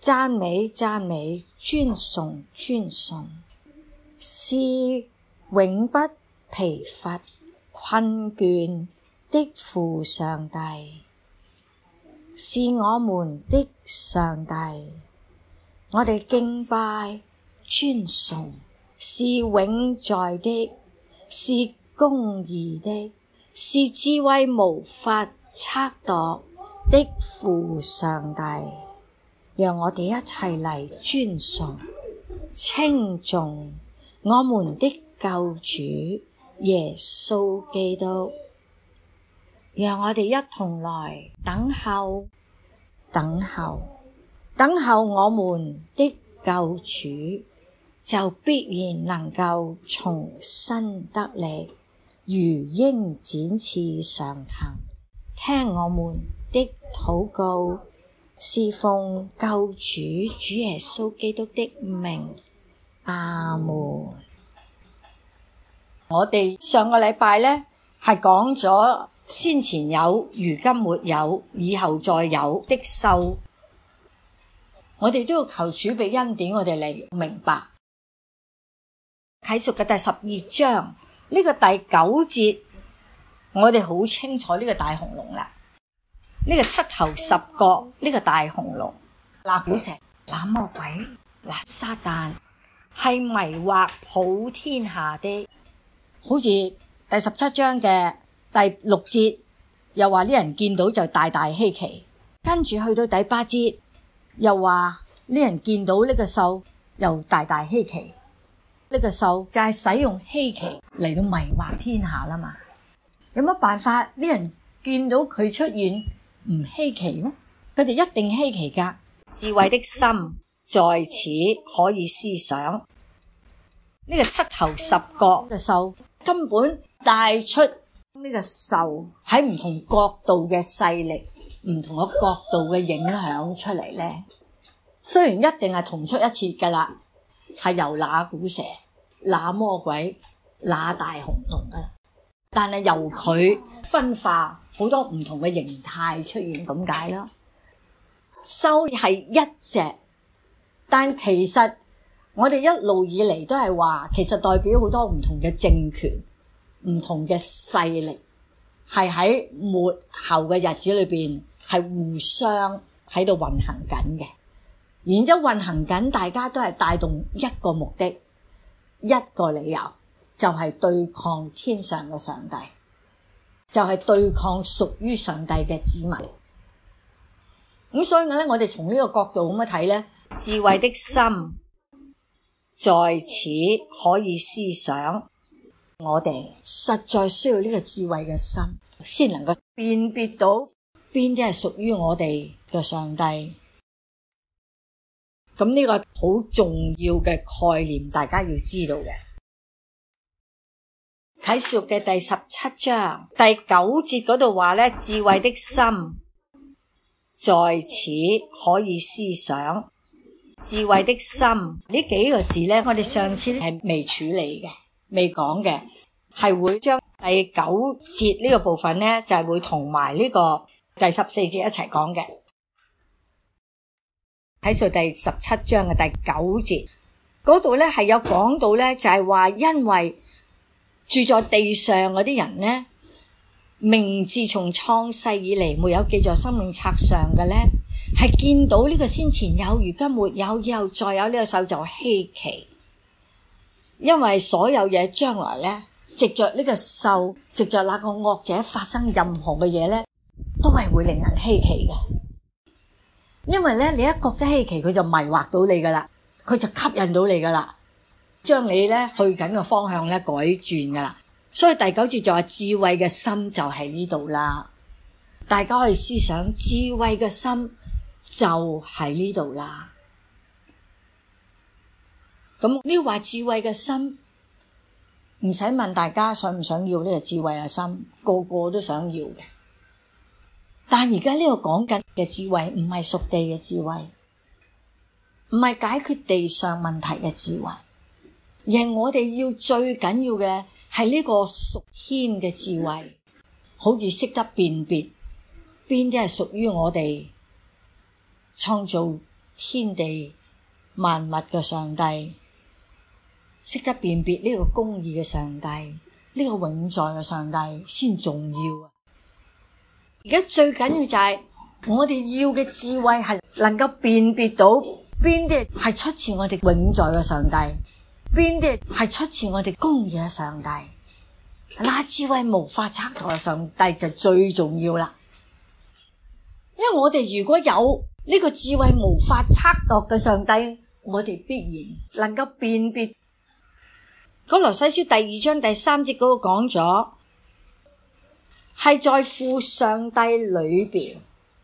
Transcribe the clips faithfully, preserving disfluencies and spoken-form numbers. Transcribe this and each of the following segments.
讚美讚美，尊崇尊崇，是永不疲乏困倦的父上帝，是我們的上帝。我哋敬拜尊崇，是永在的，是公義的，是智慧無法測度的父上帝。讓我哋一齊嚟尊崇稱頌我們的救主耶穌基督。讓我哋一同來等候等候等候我們的救主，就必然能夠重新得力，如鷹展翅上騰。聽我們的禱告，是奉救主主耶穌基督的名，阿門。我哋上個禮拜呢係講咗先前有，如今沒有，以後再有的獸。我哋都要求主俾恩典，我哋嚟明白啟示嘅第十二章呢個第九節，我哋好清楚呢個大紅龍啦。呢個七頭十角呢個大紅龍，那古蛇，那魔鬼，那撒旦，係迷惑普天下的。好似第十七章嘅第六節，又話啲人見到就大大希奇。跟住去到第八節，又話啲人見到呢個獸又大大希奇。呢個獸就係使用希奇嚟到迷惑天下啦嘛。有乜辦法？啲人見到佢出現唔希奇呢？佢哋一定希奇噶。智慧的心在此可以思想。呢個七頭十角嘅獸根本帶出呢個獸喺唔同角度嘅勢力，唔同嘅角度嘅影響出嚟咧。雖然一定係同出一轍噶啦，係由那古蛇、那魔鬼、那大紅龍啊，但係由佢分化好多唔同嘅形態出現咁解啦。獸係一隻，但其實我哋一路以嚟都係話，其實代表好多唔同嘅政權、唔同嘅勢力，係喺末後嘅日子裏邊係互相喺度運行緊嘅。然之後運行緊，大家都係帶動一個目的，一個理由，就係對抗天上嘅上帝，就係對抗屬於上帝嘅子民。咁所以咧，我哋從呢個角度咁樣睇咧，智慧的心在此可以思想。我哋實在需要呢個智慧嘅心，先能夠辨別到邊啲係屬於我哋嘅上帝。咁呢個好重要嘅概念，大家要知道嘅。啟示錄嘅第十七章第九節嗰度話咧，智慧的心在此可以思想。智慧的心呢幾個字咧，我哋上次係未處理嘅，未講嘅，係會將第九節呢個部分咧，就係會同埋呢個第十四節一齊講嘅。睇到第十七章嘅第九節嗰度咧，係有講到咧，就係話因為住在地上嗰啲人咧，名字從創世以嚟沒有記在生命冊上嘅咧，係見到呢個先前有，如今沒有，以後再有呢個獸就稀奇。因為所有嘢將來咧，藉着呢個獸，藉着那個惡者發生任何嘅嘢咧，都係會令人稀奇嘅。因為咧，你一覺得稀奇，佢就迷惑到你噶啦，佢就吸引到你噶啦，將你咧去緊嘅方向咧改轉噶啦。所以第九節就話智慧嘅心就喺呢度啦，大家可以思想智慧嘅心就喺呢度啦。咁呢話智慧嘅心，唔使問大家想唔想要呢個智慧嘅心，個個都想要嘅。但而家呢個講緊嘅智慧唔係屬地嘅智慧，唔係解決地上問題嘅智慧，而係我哋要最緊要嘅係呢個屬天嘅智慧，好似識得辨別邊啲係屬於我哋創造天地萬物嘅上帝，識得辨別呢個公義嘅上帝，呢個永在嘅上帝先重要啊！而家最緊要就係我哋要嘅智慧係能夠辨別到邊啲係出自我哋永在嘅上帝，邊啲係出自我哋公義嘅上帝。那智慧無法測度嘅上帝就最重要啦。因為我哋如果有呢個智慧無法測度嘅上帝，我哋必然能夠辨別。歌羅西書第二章第三節嗰度講咗，係在父上帝裏邊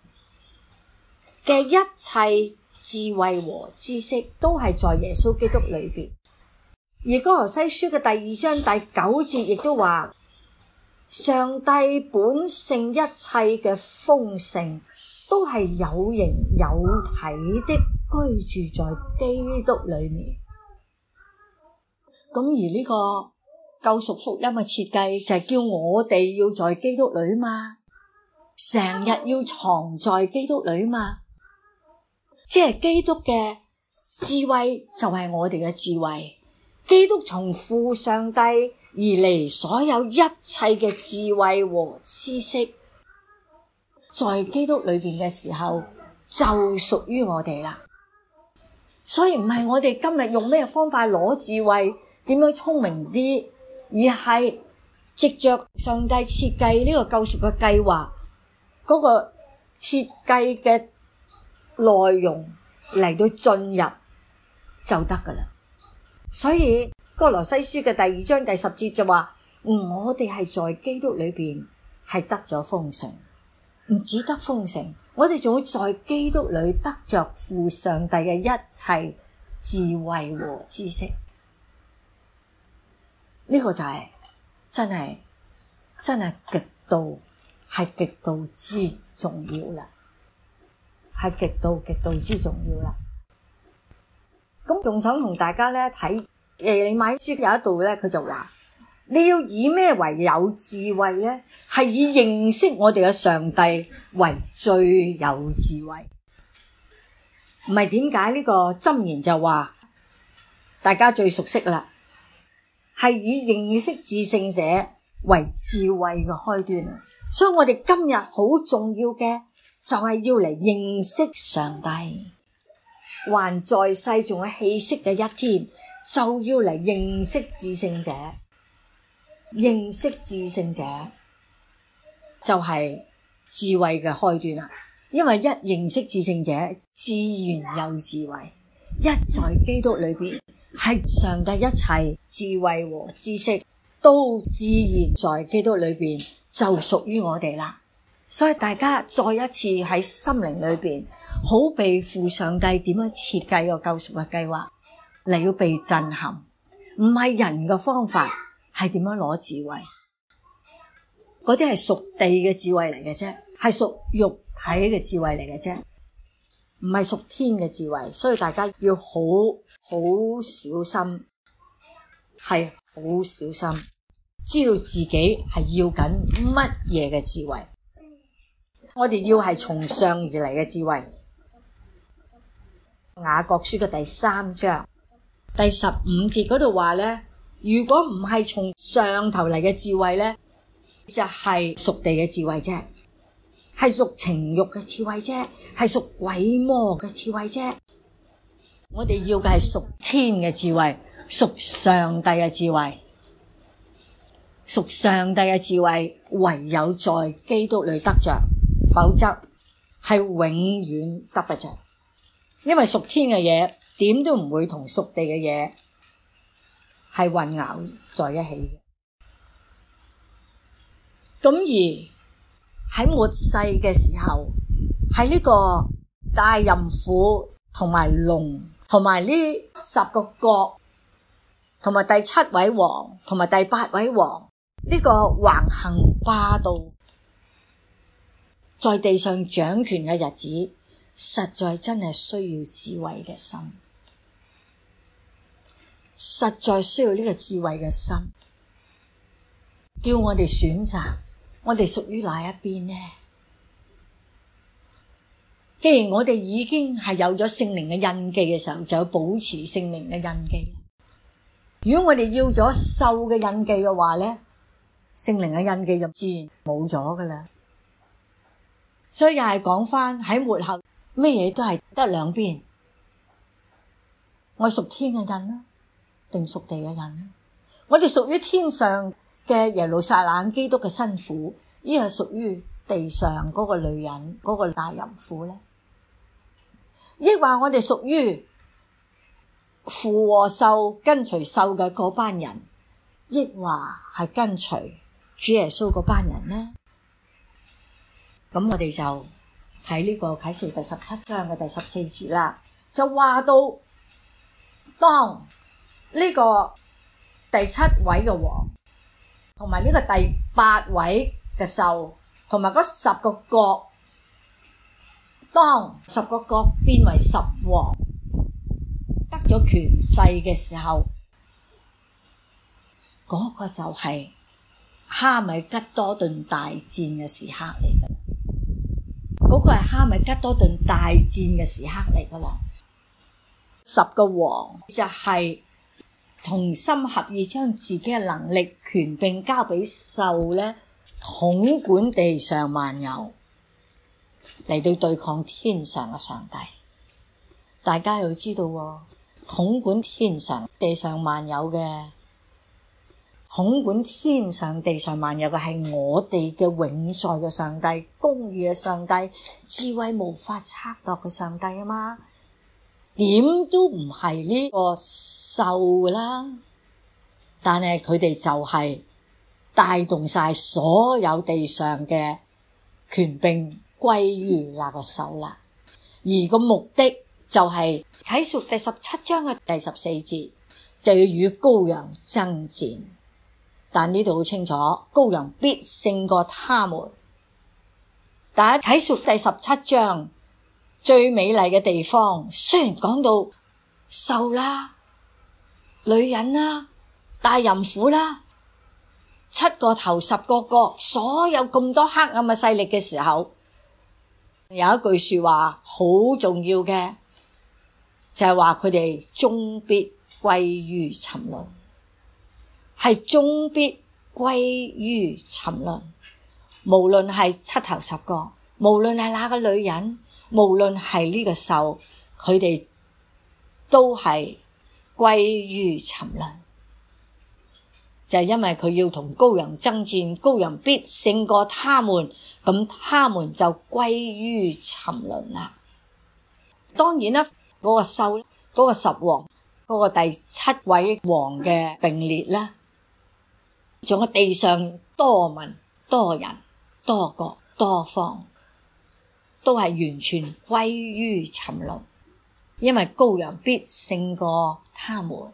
嘅一切智慧和知識都係在耶穌基督裏邊。而歌羅西書嘅第二章第九節亦都話，上帝本性一切嘅豐盛都係有形有體的居住在基督裏面。咁而呢個救贖福音嘅設計就係叫我哋要在基督裏嘛，成日要藏在基督裏嘛，即係基督嘅智慧就係我哋嘅智慧，基督從父上帝而嚟，所有一切嘅智慧和知識，在基督裏邊嘅時候就屬於我哋啦。所以唔係我哋今日用咩方法攞智慧，點樣聰明啲，而係藉着上帝設計呢個救贖嘅計劃，嗰個設計嘅內容嚟到進入就得噶啦。所以歌羅西書嘅第二章第十節就話，我哋係在基督裏邊係得咗豐盛，唔止得豐盛，我哋仲會在基督裏得着父上帝嘅一切智慧和知識。呢、這個就係、是、真係真係極度係極度之重要啦，係極度極度之重要啦。咁仲想同大家咧睇，誒，你買書有一度咧，佢就話你要以咩為有智慧咧？係以認識我哋嘅上帝為最有智慧。唔係點解呢個箴言就話大家最熟悉啦？係以認識至聖者為智慧嘅開端。所以我哋今日好重要嘅就係要嚟認識上帝。還在世仲有氣息嘅一天，就要嚟認識至聖者。認識至聖者就係智慧嘅開端啦。因為一認識至聖者，自然有智慧。一在基督裏邊，係上帝一切智慧和知識都自然在基督裏邊就屬於我哋啦。所以大家再一次喺心靈裏邊好被父上帝點樣設計個救贖嘅計劃，嚟要被震撼。唔係人嘅方法，係點樣攞智慧？嗰啲係屬地嘅智慧嚟嘅啫，係屬肉體嘅智慧嚟嘅啫，唔係屬天嘅智慧。所以大家要好好小心，係好小心，知道自己係要緊乜嘢嘅智慧。我哋要係從上而嚟嘅智慧。雅各書嘅第三章第十五節嗰度話咧，如果唔係從上頭嚟嘅智慧咧，就係屬地嘅智慧啫，係屬情欲嘅智慧啫，係屬鬼魔嘅智慧啫。我哋要嘅係屬天嘅智慧，屬上帝嘅智慧。屬上帝嘅智慧唯有在基督裏得着，否則係永遠得不着。因為屬天嘅嘢點都唔會同屬地嘅嘢係混淆在一起嘅。咁而喺末世嘅時候，喺呢個大淫婦同埋龍同埋呢十個國同埋第七位王同埋第八位王呢個橫行霸道在地上掌權嘅日子，實在真係需要智慧嘅心，實在需要呢個智慧嘅心，叫我哋選擇，我哋屬於哪一邊呢？ 既然我哋已經係有咗聖靈嘅印記嘅時候，就要保持聖靈嘅印記。如果我哋要咗獸嘅印記嘅話咧，聖靈嘅印記就自然冇咗噶啦。所以又係講翻喺末後，咩嘢都係得兩邊，我屬天嘅印啦，定屬地嘅印啦。我哋屬於天上嘅耶路撒冷基督嘅新婦，呢個係屬於地上嗰個女人嗰個大淫婦咧，抑或我哋屬於附和獸跟隨獸嘅嗰班人，抑或係跟隨主耶穌嗰班人呢？咁我哋就睇呢個啟示第十七章嘅第十四節啦，就話到當呢個第七位嘅王同埋呢個第八位嘅獸同埋嗰十個角，當十個角變為十王得咗權勢嘅時候，嗰、那個就係哈米吉多頓大戰嘅時刻嚟噶啦，嗰、那個係哈米吉多頓大戰嘅時刻嚟噶啦。十個王就係同心合意將自己嘅能力權柄交俾獸咧，統管地上萬有，嚟到對抗天上嘅上帝。大家要知道喎，統管天上地上萬有嘅，統管天上地上萬有嘅係我哋嘅永在嘅上帝，公義嘅上帝，智慧無法測度嘅上帝啊嘛，點都唔係呢個獸啦。但係佢哋就係帶動晒所有地上嘅權柄歸於那個獸啦，而個目的就係啟示第十七章嘅第十四節，就要與羔羊爭戰。但呢度好清楚，羔羊必勝過他們。但係啟示第十七章最美麗嘅地方，雖然講到獸啦、女人啦、大淫婦啦、七個頭十個角，所有咁多黑暗嘅勢力嘅時候，有一句說話好重要嘅，就係話佢哋終必歸於沉淪，係終必歸於沉淪。無論係七頭十個，無論係那個女人，無論係呢個獸，佢哋都係歸於沉淪。就係因為佢要同羔羊爭戰，羔羊必勝過他們，咁他們就歸於沉淪啦。當然啦，嗰個獸，嗰個十王，嗰個第七位王嘅並列啦，仲有地上多民、多人、多國、多方，都係完全歸於沉淪，因為羔羊必勝過他們。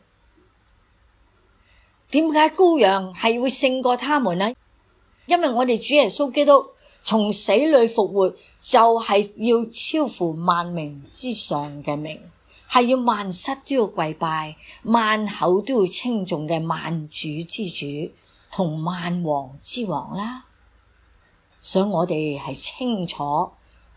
點解羔羊係會勝過他們呢？因為我哋主耶穌基督從死裏復活，就係要超乎萬名之上嘅名，係要萬膝都要跪拜，萬口都要稱頌嘅萬主之主同萬王之王啦。所以我哋係清楚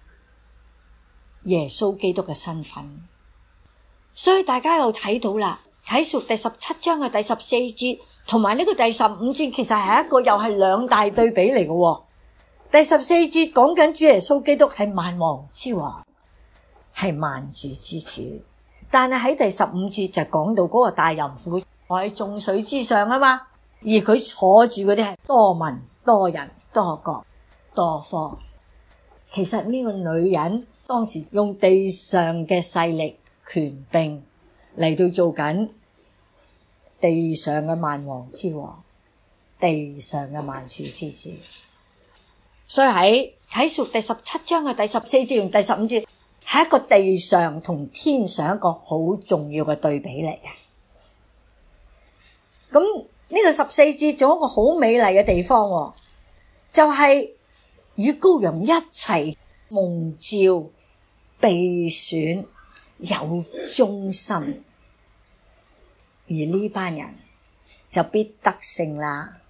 耶穌基督嘅身份，所以大家又睇到啦。啟示第十七章嘅第十四節同埋呢個第十五節，其實係一個又係兩大對比嚟嘅。第十四節講緊主耶穌基督係萬王之王，係萬主之主，但係喺第十五節就講到嗰個大淫婦喺眾水之上啊嘛，而佢坐住嗰啲係多民、多人、多國、多方。其實呢個女人當時用地上嘅勢力、權柄嚟到做緊地上嘅萬王之王，地上嘅萬主之主。所以喺啟示第十七章嘅第十四節同第十五節係一個地上同天上一個好重要嘅對比嚟嘅。咁呢個十四節仲有一個好美麗嘅地方，就係與羔羊一齊蒙召、被選、有忠心。而呢班人就必得勝啦。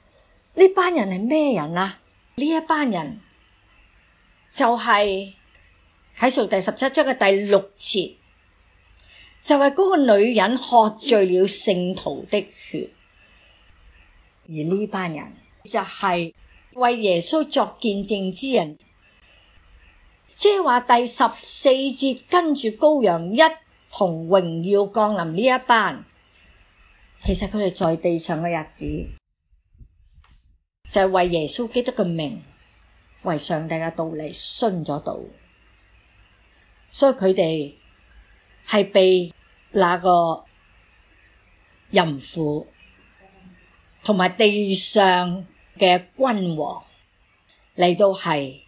呢班人係咩人啊？呢一班人就係啟示錄第十七章嘅第六節，就係、是、嗰個女人喝醉了聖徒的血，而呢班人就係為耶穌作見證之人，即係話第十四節跟住羔羊一同榮耀降臨呢一班，其實佢哋在地上嘅日子就係、是、為耶穌基督嘅名，為上帝嘅道理殉咗道，所以佢哋係被那個淫婦同埋地上嘅君王嚟到係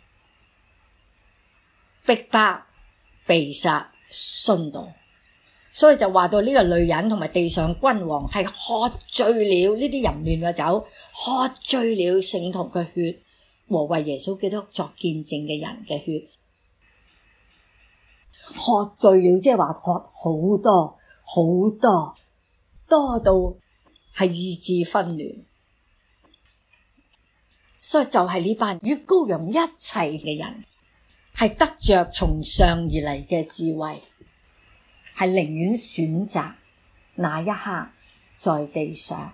逼迫、被殺、殉道，所以就話到呢個女人同埋地上君王係喝醉了呢啲淫亂嘅酒，喝醉了聖徒嘅血和為耶穌基督作見證嘅人嘅血。喝醉了即係話喝好多好多，多到係意志紛亂，所以就係呢班與羔羊一齊嘅人係得着從上而嚟嘅智慧，係寧願選擇那一刻在地上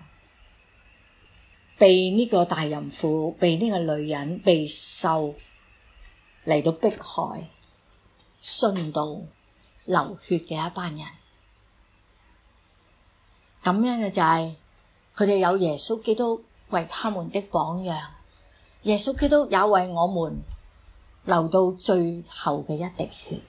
被呢個大淫婦、被呢個女人、被獸嚟到迫害、殉道、流血嘅一班人。咁樣嘅就係佢哋有耶穌基督為他們的榜樣，耶穌基督也為我們流到最後嘅一滴血。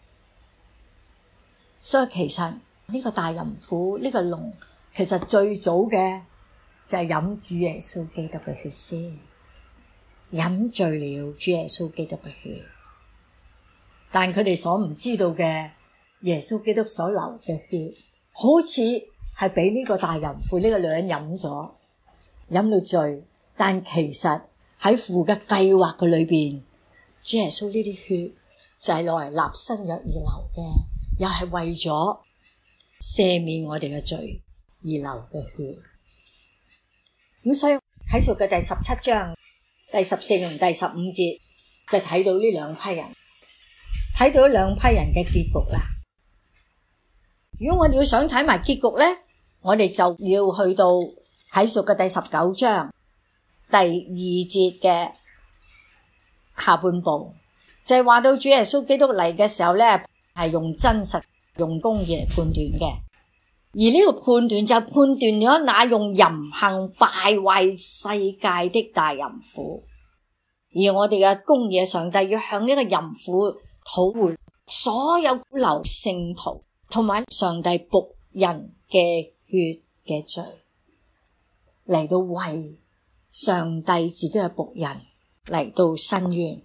所以其實呢個大淫婦，呢個龍，其實最早嘅就係飲主耶穌基督嘅血先，飲醉了主耶穌基督嘅血。但佢哋所唔知道嘅，耶穌基督所流嘅血，好似係俾呢個大淫婦呢個女人飲咗，飲到醉。但其實喺父嘅計劃嘅裏邊，主耶穌呢啲血就係攞嚟立新約而流嘅，又係為咗赦免我哋嘅罪而流嘅血。咁所以啟示錄嘅第十七章第十四同第十五節就睇到呢兩批人，睇到兩批人嘅結局啦。如果我哋要想睇埋結局咧，我哋就要去到啟示錄嘅第十九章第二節嘅下半部，就係話到主耶穌基督嚟嘅時候咧，係用真實、用公義嚟判斷嘅。而呢個判斷就判斷咗那用淫行敗壞世界的大淫婦。而我哋嘅公義上帝要向呢個淫婦討回所有流聖徒同埋上帝僕人嘅血嘅罪，嚟到為上帝自己嘅僕人嚟到申冤。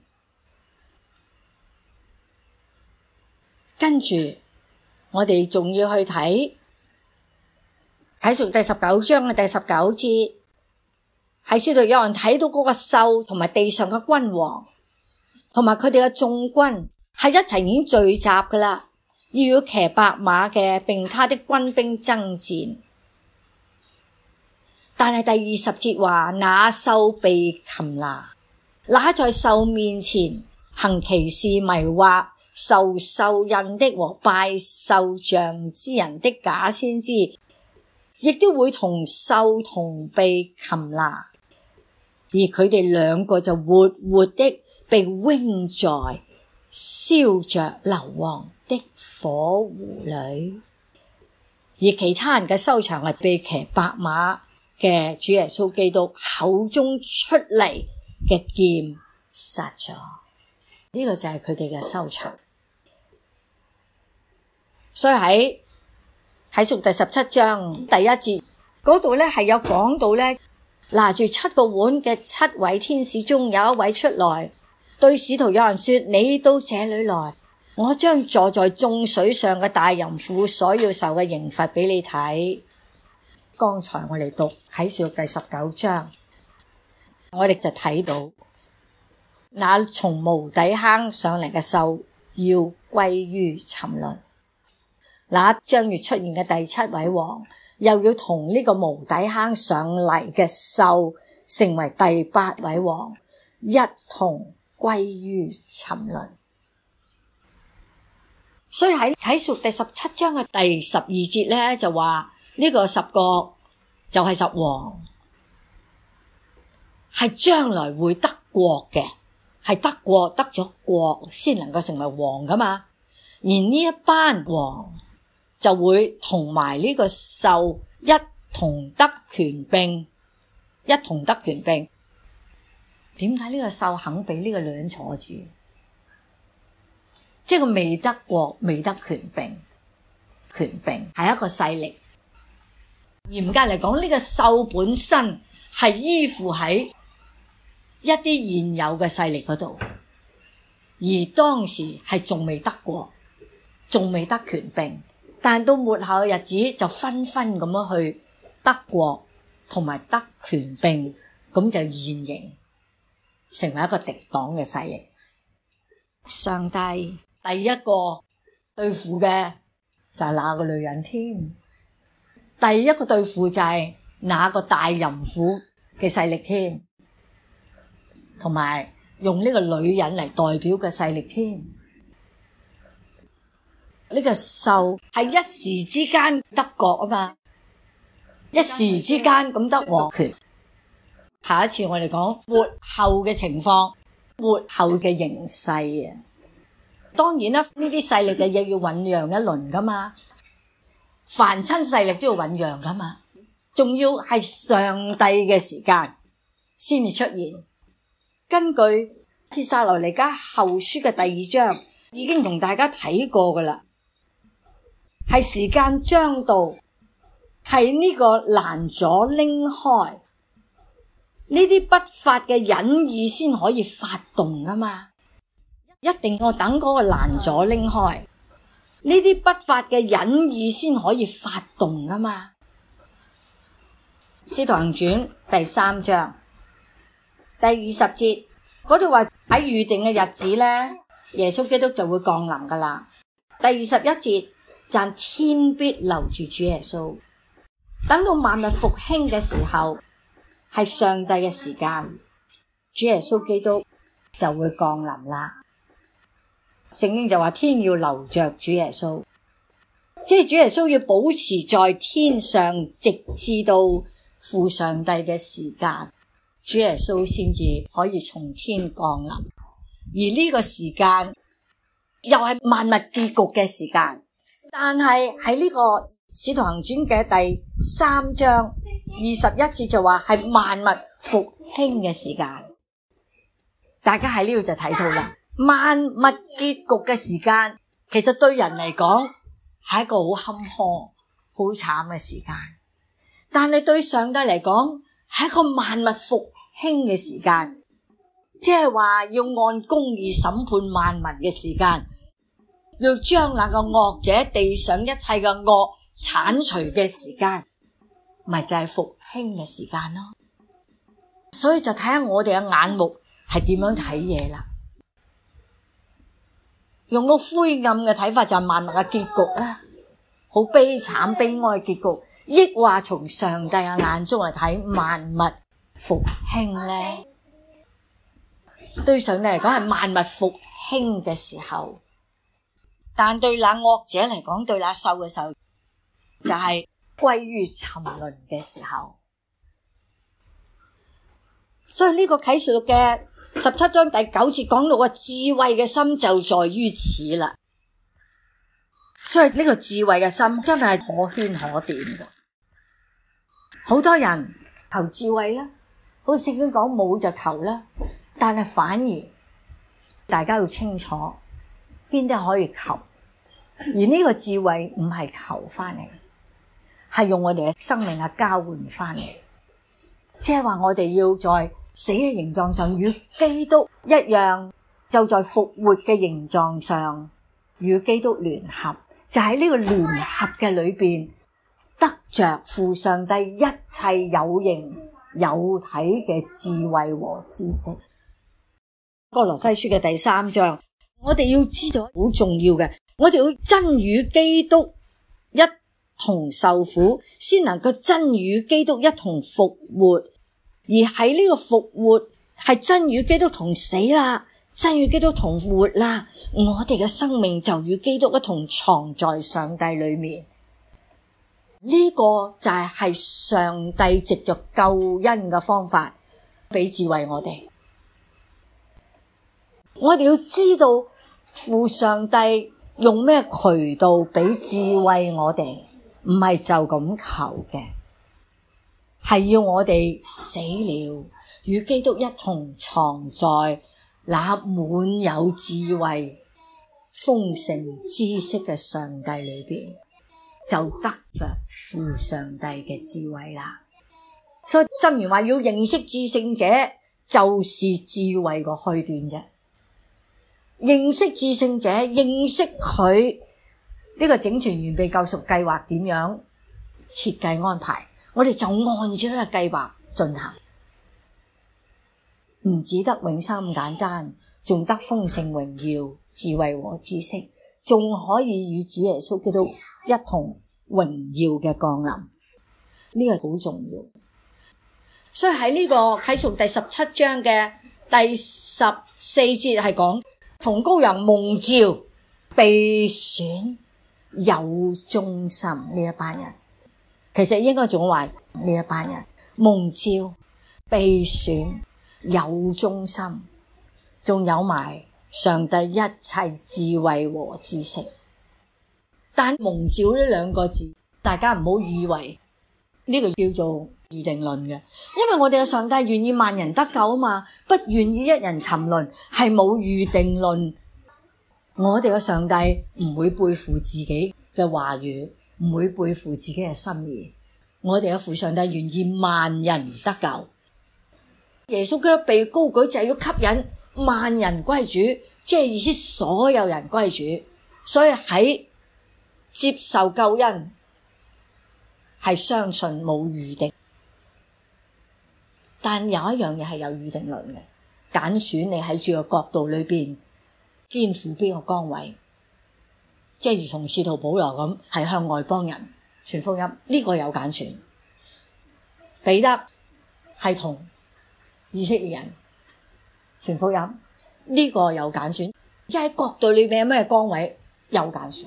跟住我哋仲要去睇啟示錄第十九章嘅第十九節，喺書度有人睇到嗰個獸同埋地上嘅君王同埋佢哋嘅眾軍係一齊已經聚集噶啦，要騎白馬嘅並他的軍兵爭戰。但係第二十節話，那獸被擒拿，那在獸面前行奇事迷惑受獸印的和拜獸像之人的假先知，亦都會同獸同被擒拿，而佢哋兩個就活活的被扔在燒着硫磺的火湖裏，而其他人嘅收場係被騎白馬嘅主耶穌基督口中出嚟嘅劍殺咗。呢個就係佢哋嘅收場。所以喺啟示錄第十七章第一節嗰度咧，係有講到咧，拿住七個碗嘅七位天使中有一位出來，對使徒約翰說：你到這裏來，我將坐在眾水上嘅大淫婦所要受嘅刑罰俾你睇。剛才我哋讀啟示錄第十九章，我哋就睇到那從無底坑上嚟嘅獸要歸於沉淪。那將要出現嘅第七位王，又要同呢個無底坑上嚟嘅獸成為第八位王，一同歸於沉淪。 所以喺啟示錄第十七章嘅第十二節咧，就話呢個十國就係十王，係將來會得國嘅，係得國得咗國先能夠成為王噶嘛。而呢一班王就會同埋呢個獸一同得權柄，一同得權柄。點解呢個獸肯俾呢個女人坐住？即係佢未得國，未得權柄，權柄係一個勢力。嚴格嚟講，呢個獸本身係依附喺一啲現有嘅勢力嗰度，而當時係仲未得國，仲未得權柄，但到末後嘅日子就紛紛咁樣去得國同埋得權柄，咁就現形成為一個敵擋嘅勢力。上帝第一個對付嘅就係那個女人添，第一個對付就係那個大淫婦嘅勢力添，同埋用呢個女人嚟代表嘅勢力添。呢個獸係一時之間得國啊嘛，一時之間咁得王權。下一次我哋講末後嘅情況，末後嘅形勢啊。當然啦，呢啲勢力嘅嘢要醞釀一輪噶嘛，凡親勢力都要醞釀噶嘛，仲要係上帝嘅時間先至出現。根據帖撒羅尼迦後書嘅第二章，已經同大家睇過噶啦，係時間將到，係呢個攔阻拎開，呢啲不法嘅隱意先可以發動噶嘛。一定我等嗰個攔阻拎開，呢啲不法嘅隱意先可以發動噶嘛。使徒行傳第三章第二十節嗰度話喺預定嘅日子咧，耶穌基督就會降臨噶啦。第二十一節，但天必留住主耶穌，等到萬物復興嘅時候，係上帝嘅時間，主耶穌基督就會降臨啦。聖經就話天要留着主耶穌，即係主耶穌要保持在天上，直至到父上帝嘅時間，主耶穌先至可以從天降臨。而呢個時間又係萬物結局嘅時間，但係喺呢個使徒行傳嘅第三章二十一節就話係萬物復興嘅時間。大家喺呢度就睇到啦。萬物結局嘅時間，其實對人嚟講係一個好坎坷、好慘嘅時間，但係對上帝嚟講係一個萬物復興嘅時間，即係話要按公義審判萬民嘅時間，要將那個惡者地上一切嘅惡鏟除嘅時間，咪就係復興嘅時間咯。所以就睇下我哋嘅眼目係點樣睇嘢啦。用個灰暗嘅睇法就係萬物嘅結局啊，好悲慘悲哀嘅結局，抑或從上帝嘅眼中嚟睇萬物復興咧？對上帝嚟講係萬物復興嘅時候，但對那惡者嚟講，對那獸嘅時候就係歸於沉淪嘅時候。所以呢個啟示錄嘅十七章第九節講到個智慧嘅心就在於此啦。所以呢個智慧嘅心真係可圈可點嘅。好多人求智慧啦，好似聖經講冇就求啦，但係反而大家要清楚邊啲可以求，而呢個智慧唔係求翻嚟，係用我哋嘅生命啊交換翻嚟。即係話我哋要在死嘅形狀上與基督一樣，就在復活嘅形狀上與基督聯合，就喺呢個聯合嘅裏邊得着父上帝一切有形有體嘅智慧和知識。歌羅西書嘅第三章，我哋要知道好重要嘅，我哋要真與基督一同受苦，先能夠真與基督一同復活。而喺呢個復活係真與基督同死啦， 真與基督同活啦，我哋嘅生命就與基督一同藏在上帝裏面。呢個就係係上帝藉着救恩嘅方法俾智慧我哋。我哋要知道父上帝用咩渠道俾智慧我哋，唔係就咁求嘅，係要我哋死了與基督一同藏在那滿有智慧豐盛知識嘅上帝裏邊，就得着父上帝嘅智慧啦。所以箴言話要認識至聖者，就是智慧個開端啫。認識至聖者，認識佢呢個整全完備救贖計劃點樣設計安排，我哋就按住呢個計劃進行。唔只得永生咁簡單，仲得豐盛榮耀、智慧和知識，仲可以與主耶穌基督一同榮耀嘅降臨。呢個好重要。所以喺呢個啟示錄第十七章嘅第十四節係講同羔羊蒙召、被選、有忠心呢一班人。其實應該仲話呢一班人蒙召、被選、有忠心，仲有埋上帝一切智慧和知識。但蒙召呢兩個字，大家唔好以為呢個叫做預定論嘅，因為我哋嘅上帝願意萬人得救啊嘛，不願意一人沉淪，係冇預定論。我哋嘅上帝唔會背負自己嘅話語，唔會背負自己嘅心意。我哋嘅父上帝願意萬人得救。耶穌基督被高舉就係要吸引萬人歸主，即係意思所有人歸主。所以喺接受救恩係相信冇預定，但有一樣嘢係有預定論嘅，揀選你喺主嘅國度裏邊肩負邊個崗位，即係如同使徒保羅咁，係向外邦人傳福音，呢、這個有揀選。彼得係同以色列人傳福音，呢、這個有揀選，即係喺國度裏邊有咩崗位有揀選。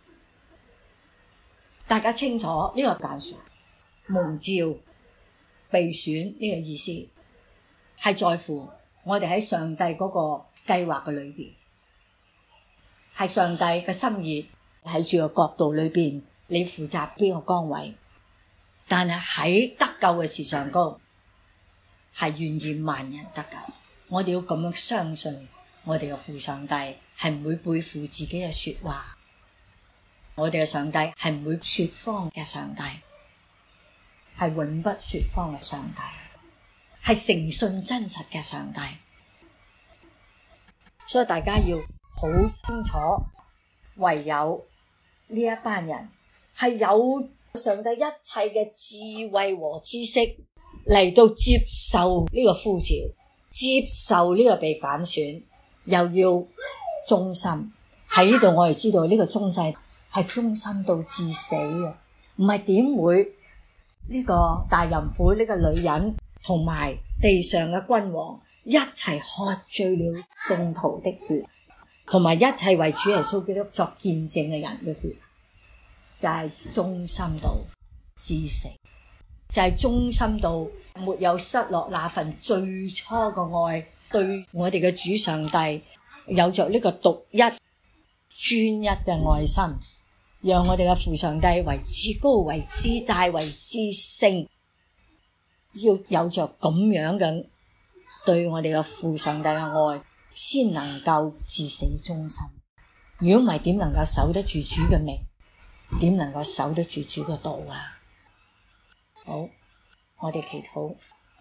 大家清楚呢、這個揀選蒙召被選呢個意思係在乎我哋喺上帝嗰個計劃嘅裏邊，係上帝嘅心意喺住個角度裏邊，你負責邊個崗位，但係喺得救嘅事上高係願意萬人得救。我哋要咁樣相信我哋嘅父上帝係唔會背負自己嘅說話，我哋嘅上帝係唔會說謊嘅上帝，係永不說謊嘅上帝，係誠信真實嘅上帝。所以大家要好清楚，唯有呢一班人係有上帝一切嘅智慧和知識嚟到接受呢個呼召，接受呢個被揀選，又要忠心。喺呢度我哋知道呢個忠心係忠心到至死嘅，唔係點會呢個大淫婦呢個女人同埋地上嘅君王一齊喝醉了聖徒的血，同埋一切為主耶穌基督作見證嘅人嘅血，就係忠心到至死，就係忠心到沒有失落那份最初嘅愛，對我哋嘅主上帝有着呢個獨一專一嘅愛心，讓我哋嘅父上帝為至高、為至大、為至聖，要有着咁樣嘅對我哋嘅父上帝嘅愛，先能夠至死忠心。如果唔係，點能夠守得住主嘅命？點能夠守得住主嘅道啊？好，我哋祈禱，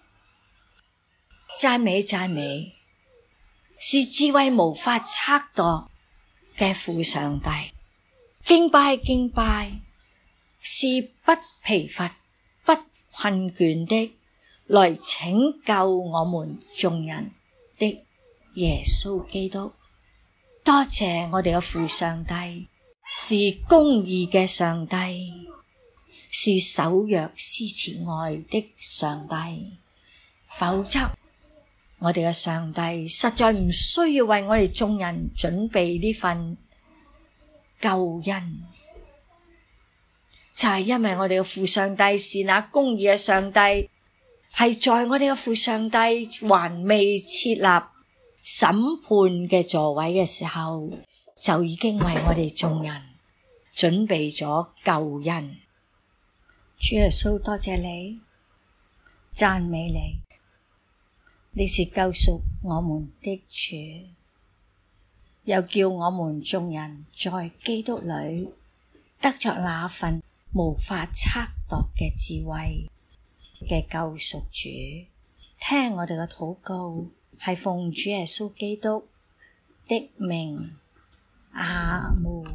讚美讚美，是智慧無法測度嘅父上帝，敬拜敬拜，是不疲乏不困倦的，來拯救我們眾人的耶穌基督。多謝我哋嘅父上帝，是公義嘅上帝，是守約施慈愛的上帝，否則我哋嘅上帝實在唔需要為我哋眾人準備呢份救恩，就係因為我哋嘅父上帝是那公義嘅上帝，係在我哋嘅父上帝還未設立審判嘅座位嘅時候，就已經為我哋眾人準備咗救恩。主耶穌，多謝你，讚美你，你是救贖我們的主，又叫我們眾人在基督裏得着那份無法測度嘅智慧嘅救贖主。聽我哋嘅禱告，係奉主耶穌基督的名，阿門。